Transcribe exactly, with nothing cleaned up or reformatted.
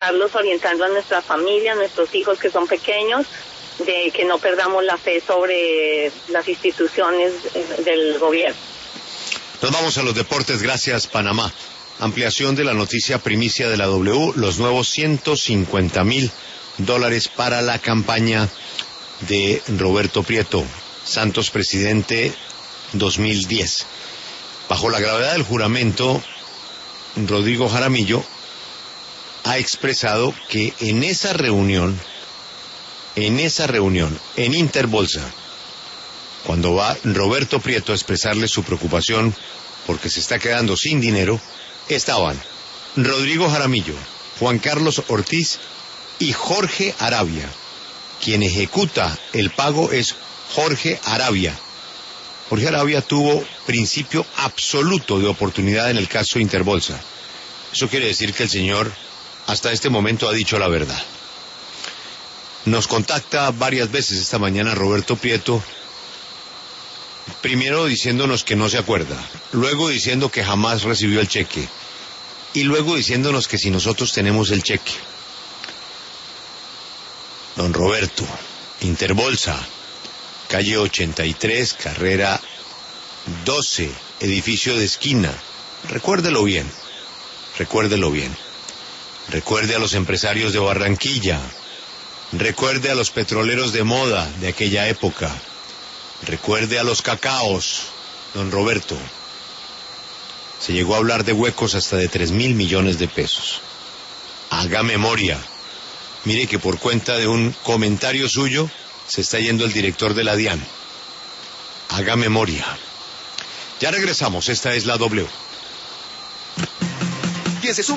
estarlos orientando a nuestra familia, a nuestros hijos que son pequeños, de que no perdamos la fe sobre las instituciones del gobierno. Nos vamos a los deportes, gracias Panamá. Ampliación de la noticia primicia de la W, los nuevos ciento cincuenta mil dólares para la campaña de Roberto Prieto, Santos presidente dos mil diez. Bajo la gravedad del juramento, Rodrigo Jaramillo ha expresado que en esa reunión, en esa reunión, en Interbolsa, cuando va Roberto Prieto a expresarle su preocupación porque se está quedando sin dinero, estaban Rodrigo Jaramillo, Juan Carlos Ortiz y Jorge Aravia. Quien ejecuta el pago es Jorge Aravia. Jorge Aravia tuvo principio absoluto de oportunidad en el caso Interbolsa. Eso quiere decir que el señor hasta este momento ha dicho la verdad. Nos contacta varias veces esta mañana Roberto Prieto, primero diciéndonos que no se acuerda, luego diciendo que jamás recibió el cheque, y luego diciéndonos que si nosotros tenemos el cheque. Don Roberto, Interbolsa, calle ochenta y tres, carrera doce, edificio de esquina. Recuérdelo bien, recuérdelo bien. Recuerde a los empresarios de Barranquilla, recuerde a los petroleros de moda de aquella época, recuerde a los cacaos, don Roberto. Se llegó a hablar de huecos hasta de tres mil millones de pesos. Haga memoria. Mire que por cuenta de un comentario suyo se está yendo el director de la DIAN. Haga memoria. Ya regresamos, esta es la W.